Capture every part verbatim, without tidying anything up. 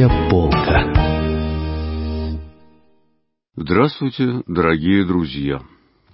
Книжная полка. Здравствуйте, дорогие друзья!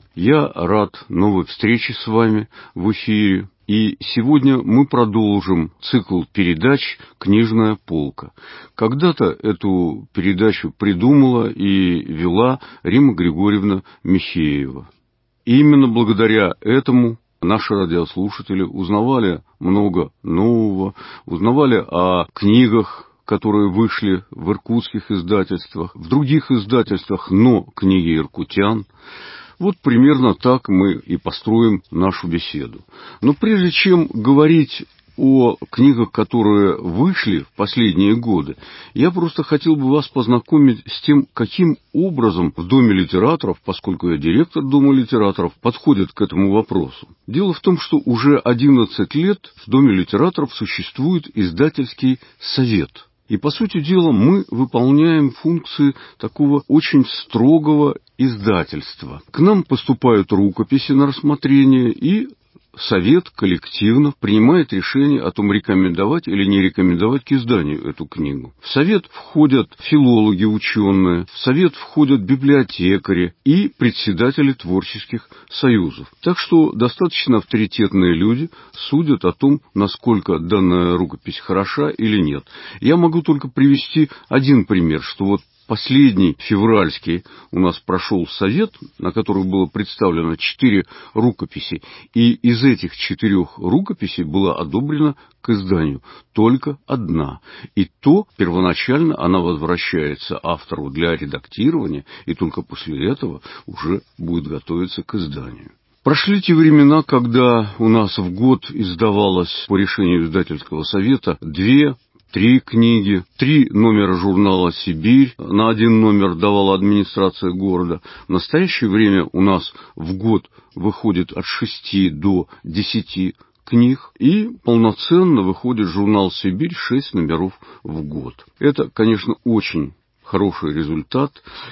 Я рад новой встрече с вами в эфире. И сегодня мы продолжим цикл передач «Книжная полка». Когда-то эту передачу придумала и вела Римма Григорьевна Михеева. И именно благодаря этому наши радиослушатели узнавали много нового, узнавали о книгах, которые вышли в иркутских издательствах, в других издательствах, но книги иркутян. Вот примерно так мы и построим нашу беседу. Но прежде чем говорить о книгах, которые вышли в последние годы, я просто хотел бы вас познакомить с тем, каким образом в Доме литераторов, поскольку я директор Дома литераторов, подходят к этому вопросу. Дело в том, что уже одиннадцать лет в Доме литераторов существует издательский совет. И, по сути дела, мы выполняем функции такого очень строгого издательства. К нам поступают рукописи на рассмотрение, и совет коллективно принимает решение о том, рекомендовать или не рекомендовать к изданию эту книгу. В совет входят филологи, ученые, в совет входят библиотекари и председатели творческих союзов. Так что достаточно авторитетные люди судят о том, насколько данная рукопись хороша или нет. Я могу только привести один пример, что вот последний февральский у нас прошел совет, на который было представлено четыре рукописи, и из этих четырех рукописей была одобрена к изданию только одна. И то первоначально она возвращается автору для редактирования, и только после этого уже будет готовиться к изданию. Прошли те времена, когда у нас в год издавалось по решению издательского совета две Три книги, три номера журнала «Сибирь», на один номер давала администрация города. В настоящее время у нас в год выходит от шести до десяти книг, и полноценно выходит журнал «Сибирь» шесть номеров в год. Это, конечно, очень хороший результат,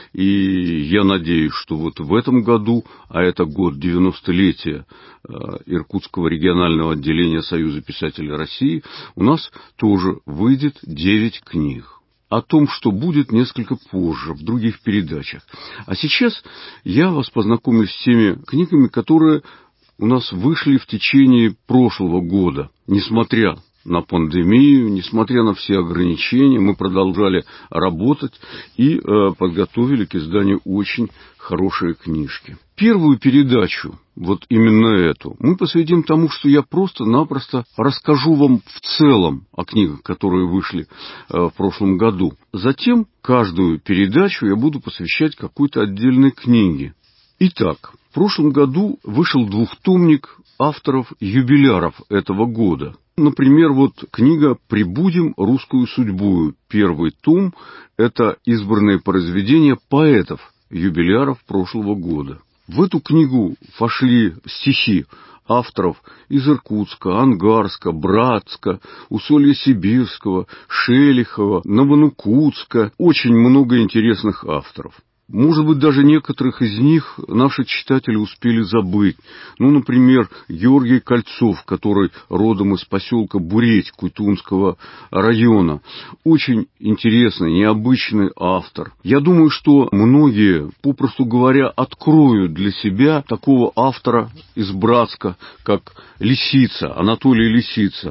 и я надеюсь, что вот в этом году, а это год девяностолетия Иркутского регионального отделения Союза писателей России, у нас тоже выйдет девять книг. О том, что будет, несколько позже, в других передачах. А сейчас я вас познакомлю с теми книгами, которые у нас вышли в течение прошлого года, несмотря на пандемию, несмотря на все ограничения, мы продолжали работать и э, подготовили к изданию очень хорошие книжки. Первую передачу, вот именно эту, мы посвятим тому, что я просто-напросто расскажу вам в целом о книгах, которые вышли э, в прошлом году. Затем каждую передачу я буду посвящать какой-то отдельной книге. Итак, в прошлом году вышел двухтомник авторов-юбиляров этого года. Например, вот книга «Прибудем русскую судьбу». Первый том – это избранные произведения поэтов, юбиляров прошлого года. В эту книгу вошли стихи авторов из Иркутска, Ангарска, Братска, Усолья-Сибирского, Шелихова, Новонукутска. Очень много интересных авторов. Может быть, даже некоторых из них наши читатели успели забыть. Ну, например, Георгий Кольцов, который родом из поселка Буреть Куйтунского района. Очень интересный, необычный автор. Я думаю, что многие, попросту говоря, откроют для себя такого автора из Братска, как Лисица, Анатолий Лисица.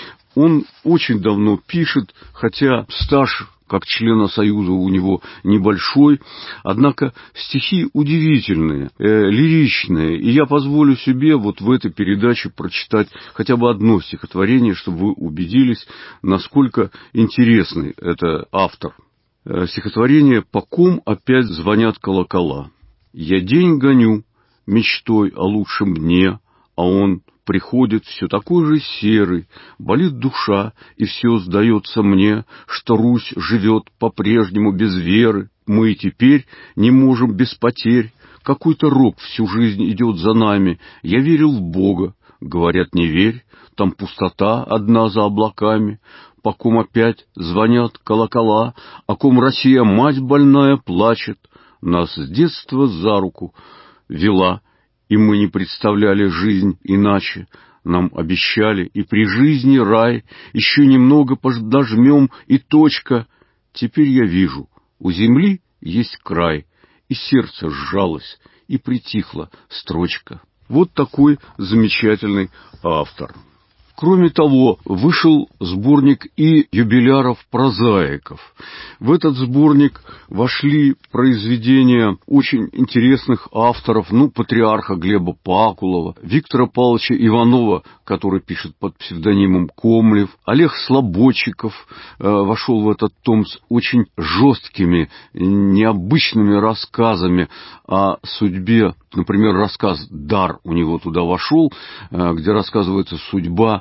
Он очень давно пишет, хотя стаж как члена Союза у него небольшой, однако стихи удивительные, э, лиричные, и я позволю себе вот в этой передаче прочитать хотя бы одно стихотворение, чтобы вы убедились, насколько интересный это автор. Э, стихотворение «По ком опять звонят колокола? Я день гоню мечтой о лучшем дне, а он приходит все такой же серый, болит душа, и все сдается мне, что Русь живет по-прежнему без веры. Мы и теперь не можем без потерь. Какой-то рок всю жизнь идет за нами. Я верил в Бога, говорят, не верь, там пустота одна за облаками. По ком опять звонят колокола, о ком Россия, мать больная, плачет. Нас с детства за руку вела, и мы не представляли жизнь иначе. Нам обещали и при жизни рай, еще немного подожмем, и точка. теперь я вижу, у земли есть край, и сердце сжалось, и притихла строчка. Вот такой замечательный автор. Кроме того, вышел сборник и юбиляров-прозаиков. В этот сборник вошли произведения очень интересных авторов, ну, патриарха Глеба Пакулова, Виктора Павловича Иванова, который пишет под псевдонимом Комлев, Олег Слободчиков э, вошел в этот том с очень жесткими, необычными рассказами о судьбе. Например, рассказ «Дар» у него туда вошел, э, где рассказывается судьба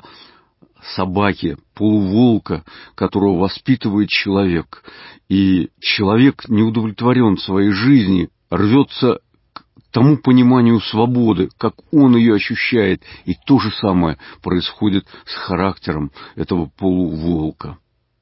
собаки, полуволка, которого воспитывает человек. И человек не удовлетворен своей жизнью, рвется к тому пониманию свободы, как он ее ощущает. И то же самое происходит с характером этого полуволка.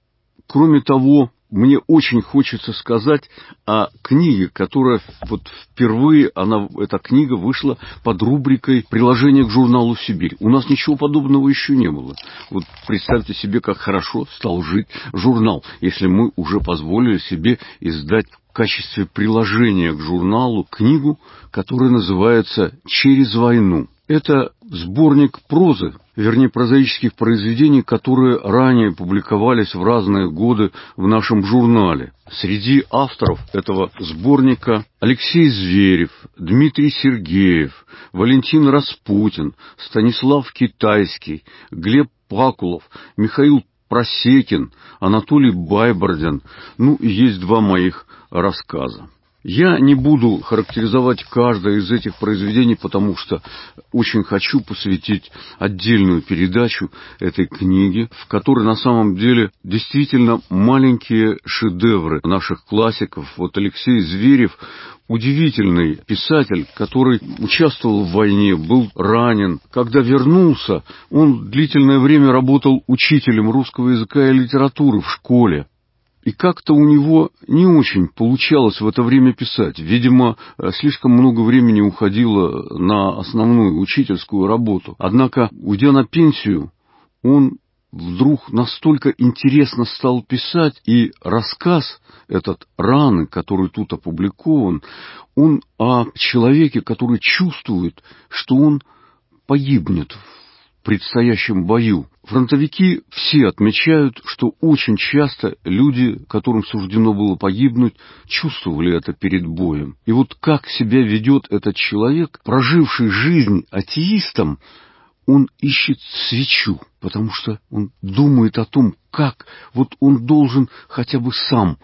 Кроме того, мне очень хочется сказать о книге, которая вот впервые, она, эта книга вышла под рубрикой «Приложение к журналу «Сибирь». У нас ничего подобного еще не было. Вот представьте себе, как хорошо стал жить журнал, если мы уже позволили себе издать в качестве приложения к журналу книгу, которая называется «Через войну». Это сборник прозы, вернее, прозаических произведений, которые ранее публиковались в разные годы в нашем журнале. Среди авторов этого сборника Алексей Зверев, Дмитрий Сергеев, Валентин Распутин, Станислав Китайский, Глеб Пакулов, Михаил Просекин, Анатолий Байбардин, ну и есть два моих рассказа. Я не буду характеризовать каждое из этих произведений, потому что очень хочу посвятить отдельную передачу этой книге, в которой на самом деле действительно маленькие шедевры наших классиков. Вот Алексей Зверев – удивительный писатель, который участвовал в войне, был ранен. Когда вернулся, он длительное время работал учителем русского языка и литературы в школе. И как-то у него не очень получалось в это время писать. Видимо, слишком много времени уходило на основную учительскую работу. Однако, уйдя на пенсию, он вдруг настолько интересно стал писать, и рассказ этот «Раны», который тут опубликован, он о человеке, который чувствует, что он погибнет в предстоящем бою. Фронтовики все отмечают, что очень часто люди, которым суждено было погибнуть, чувствовали это перед боем. И вот как себя ведет этот человек, проживший жизнь атеистом, он ищет свечу, потому что он думает о том, как вот он должен хотя бы сам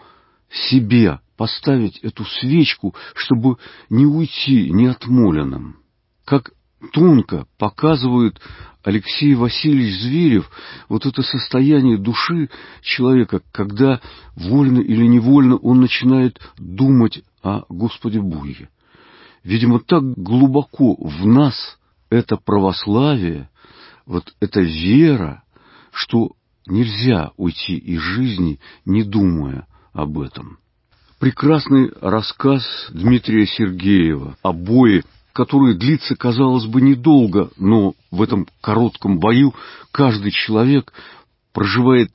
себе поставить эту свечку, чтобы не уйти неотмоленным. Как тонко показывает Алексей Васильевич Зверев вот это состояние души человека, когда вольно или невольно он начинает думать о Господе Боге. Видимо, так глубоко в нас это православие, вот эта вера, что нельзя уйти из жизни, не думая об этом. Прекрасный рассказ Дмитрия Сергеева о бое, который длится, казалось бы, недолго, но в этом коротком бою каждый человек проживает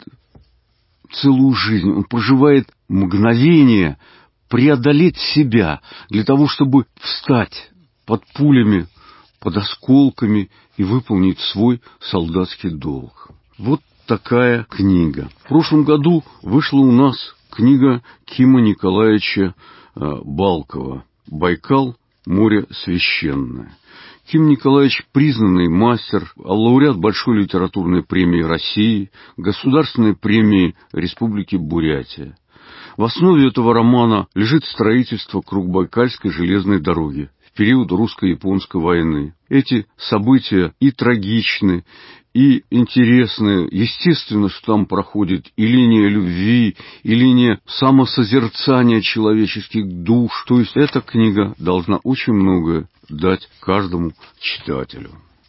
целую жизнь, он проживает мгновение преодолеть себя для того, чтобы встать под пулями, под осколками и выполнить свой солдатский долг. Вот такая книга. В прошлом году вышла у нас книга Кима Николаевича Балкова «Байкал. Море священное». Ким Николаевич – признанный мастер, лауреат Большой литературной премии России, Государственной премии Республики Бурятия. В основе этого романа лежит строительство Кругобайкальской железной дороги в период русско-японской войны. Эти события и трагичны, и интересны. Естественно, что там проходит и линия любви, и линия самосозерцания человеческих душ. То есть эта книга должна очень многое дать каждому читателю.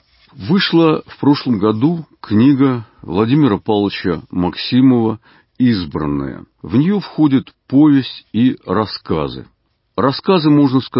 Вышла в прошлом году книга Владимира Павловича Максимова «Избранная». В нее входит повесть и рассказы. Рассказы, можно сказать,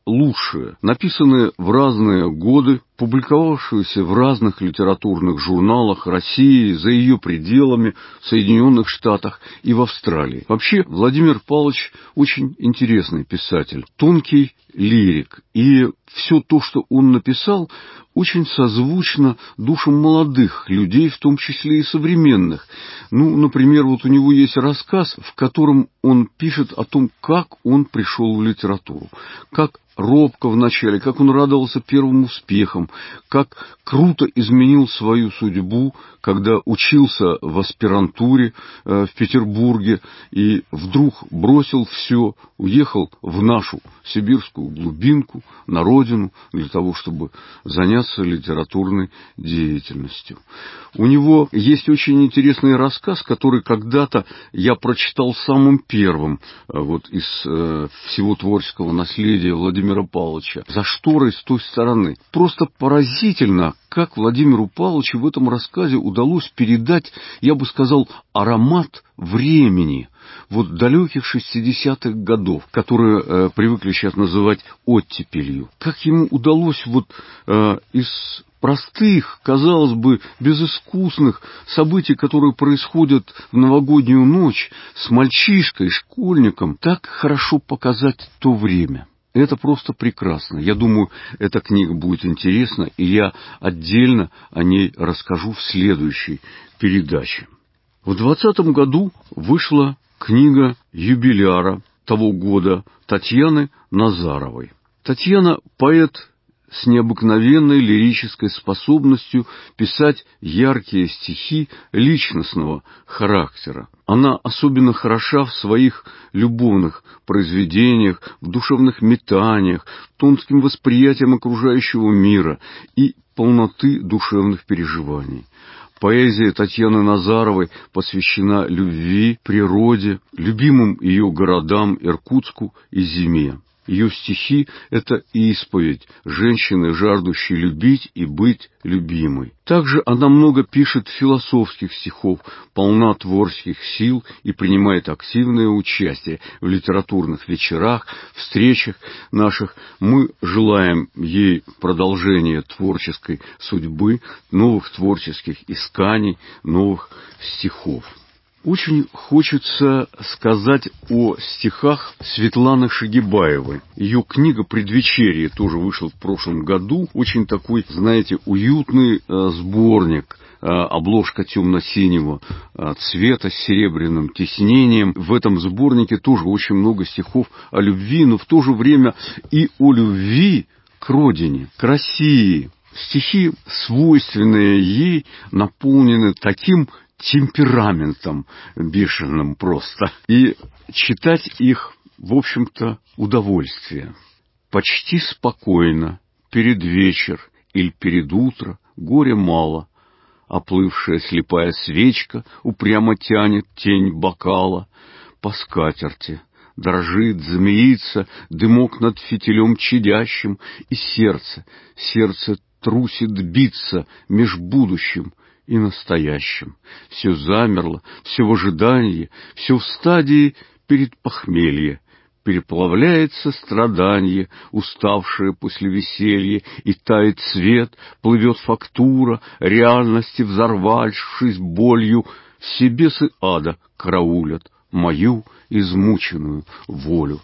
лучшие, написанные в разные годы, публиковавшиеся в разных литературных журналах России, за ее пределами, в Соединенных Штатах и в Австралии. Вообще, Владимир Павлович очень интересный писатель, тонкий лирик, и все то, что он написал, очень созвучно душам молодых людей, в том числе и современных. Ну, например, вот у него есть рассказ, в котором он пишет о том, как он пришел в литературу, как робко вначале, как он радовался первым успехам, как круто изменил свою судьбу, когда учился в аспирантуре э, в Петербурге и вдруг бросил все, уехал в нашу сибирскую глубинку, на родину, для того, чтобы заняться литературной деятельностью. У него есть очень интересный рассказ, который когда-то я прочитал самым первым э, вот из э, всего творческого наследия Владимира Павловича «За шторой с той стороны». Просто поразительно, как Владимиру Павловичу в этом рассказе удалось передать, я бы сказал, аромат времени, вот далеких шестидесятых годов, которые э, привыкли сейчас называть оттепелью. Как ему удалось вот э, из простых, казалось бы, безыскусных событий, которые происходят в новогоднюю ночь, с мальчишкой, школьником, так хорошо показать то время. Это просто прекрасно. Я думаю, эта книга будет интересна, и я отдельно о ней расскажу в следующей передаче. В двадцатом году вышла книга юбиляра того года Татьяны Назаровой. Татьяна – поэт с необыкновенной лирической способностью писать яркие стихи личностного характера. Она особенно хороша в своих любовных произведениях, в душевных метаниях, тонким восприятием окружающего мира и полноты душевных переживаний. Поэзия Татьяны Назаровой посвящена любви, природе, любимым ее городам Иркутску и зиме. Ее стихи – это исповедь женщины, жаждущей любить и быть любимой. Также она много пишет философских стихов, полна творческих сил и принимает активное участие в литературных вечерах, встречах наших. Мы желаем ей продолжения творческой судьбы, новых творческих исканий, новых стихов. Очень хочется сказать о стихах Светланы Шагибаевой. Ее книга «Предвечерье» тоже вышла в прошлом году. Очень такой, знаете, уютный э, сборник. Э, обложка темно-синего э, цвета с серебряным тиснением. В этом сборнике тоже очень много стихов о любви, но в то же время и о любви к родине, к России. Стихи, свойственные ей, наполнены таким темпераментом бешеным просто. И читать их, в общем-то, удовольствие. Почти спокойно, перед вечер или перед утро, горя мало. Оплывшая слепая свечка упрямо тянет тень бокала. По скатерти дрожит, змеится дымок над фитилем чадящим, и сердце, сердце трусит биться меж будущим и настоящим. Все замерло, все в ожидании, все в стадии перед похмелья. Переплавляется страдание, уставшее после веселья, и тает свет, плывет фактура, реальности взорвавшись болью, все бесы ада караулят мою измученную волю.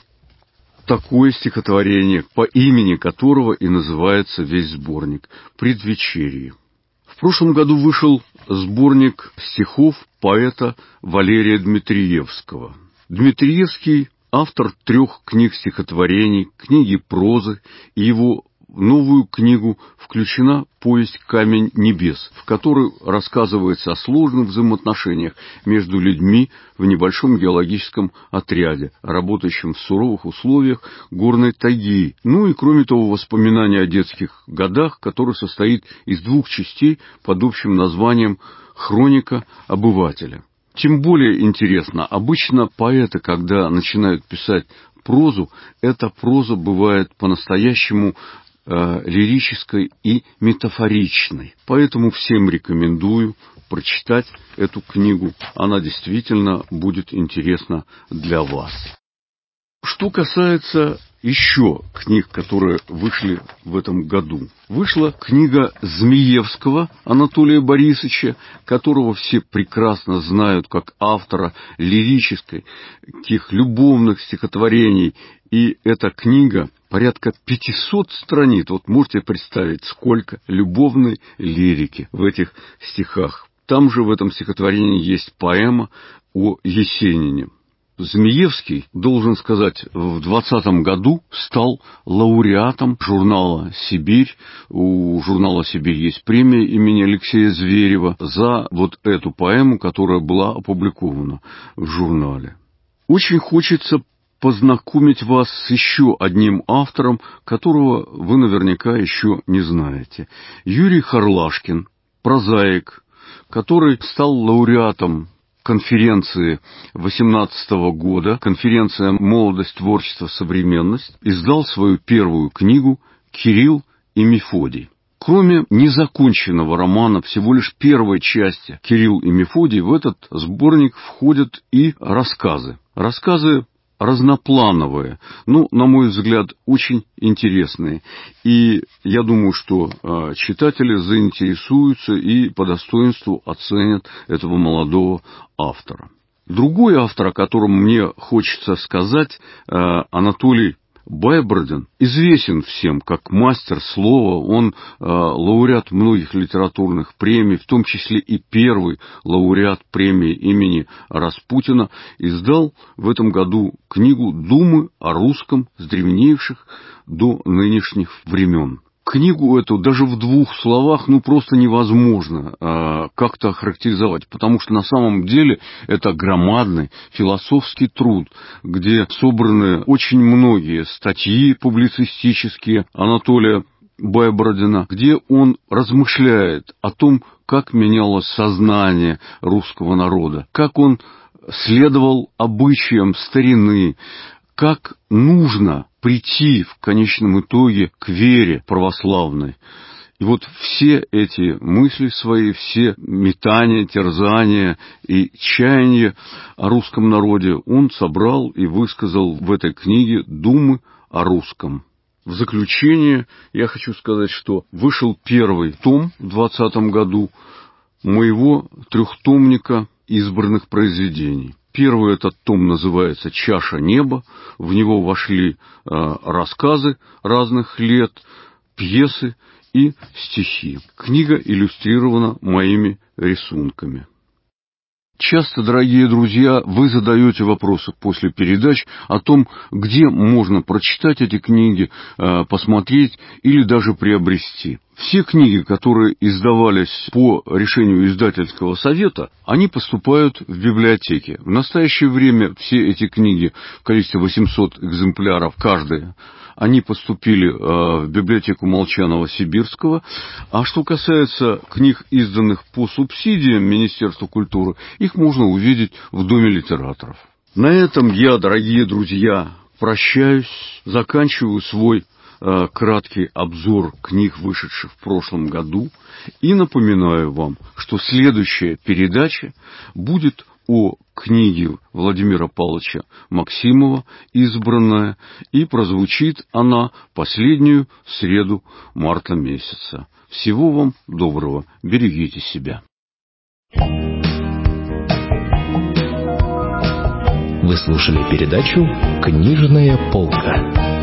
Такое стихотворение, по имени которого и называется весь сборник «Предвечерье». В прошлом году вышел сборник стихов поэта Валерия Дмитриевского. Дмитриевский – автор трех книг стихотворений, книги прозы, и его в новую книгу включена повесть «Камень небес», в которой рассказывается о сложных взаимоотношениях между людьми в небольшом геологическом отряде, работающем в суровых условиях горной тайги. Ну и, кроме того, воспоминания о детских годах, который состоит из двух частей под общим названием «Хроника обывателя». Тем более интересно, обычно поэты, когда начинают писать прозу, эта проза бывает по-настоящему э, лирической и метафоричной. Поэтому всем рекомендую прочитать эту книгу. Она действительно будет интересна для вас. Что касается еще книг, которые вышли в этом году. Вышла книга Змеевского Анатолия Борисовича, которого все прекрасно знают как автора лирических, любовных стихотворений. И эта книга порядка пятисот страниц. Вот можете представить, сколько любовной лирики в этих стихах. Там же в этом стихотворении есть поэма о Есенине. Змеевский, должен сказать, в двадцатом году стал лауреатом журнала «Сибирь». У журнала «Сибирь» есть премия имени Алексея Зверева за вот эту поэму, которая была опубликована в журнале. Очень хочется познакомить вас с еще одним автором, которого вы наверняка еще не знаете. Юрий Харлашкин, прозаик, который стал лауреатом конференции восемнадцатого года, конференция «Молодость, творчество, современность», издал свою первую книгу «Кирилл и Мефодий». Кроме незаконченного романа, всего лишь первой части «Кирилл и Мефодий», в этот сборник входят и рассказы. Рассказы разноплановые, но, на мой взгляд, очень интересные. И я думаю, что э, читатели заинтересуются и по достоинству оценят этого молодого автора. Другой автор, о котором мне хочется сказать, э, Анатолий Байбардин, известен всем как мастер слова. Он э, лауреат многих литературных премий, в том числе и первый лауреат премии имени Распутина, издал в этом году книгу «Думы о русском с древнейших до нынешних времен». Книгу эту даже в двух словах ну просто невозможно э, как-то охарактеризовать, потому что на самом деле это громадный философский труд, где собраны очень многие статьи публицистические Анатолия Байбардина, где он размышляет о том, как менялось сознание русского народа, как он следовал обычаям старины, как нужно прийти в конечном итоге к вере православной. И вот все эти мысли свои, все метания, терзания и чаяния о русском народе он собрал и высказал в этой книге «Думы о русском». В заключение я хочу сказать, что вышел первый том в двадцатом году моего трехтомника избранных произведений. Первый этот том называется «Чаша неба». В него вошли э, рассказы разных лет, пьесы и стихи. Книга иллюстрирована моими рисунками. Часто, дорогие друзья, вы задаете вопросы после передач о том, где можно прочитать эти книги, посмотреть или даже приобрести. Все книги, которые издавались по решению издательского совета, они поступают в библиотеки. В настоящее время все эти книги в количестве восемьсот экземпляров каждая, они поступили в библиотеку Молчанова-Сибирского. А что касается книг, изданных по субсидиям Министерства культуры, их можно увидеть в Доме литераторов. На этом я, дорогие друзья, прощаюсь, заканчиваю свой э, краткий обзор книг, вышедших в прошлом году, и напоминаю вам, что следующая передача будет о книге Владимира Павловича Максимова «Избранная», и прозвучит она последнюю среду марта месяца. Всего вам доброго, берегите себя. Вы слушали передачу «Книжная полка».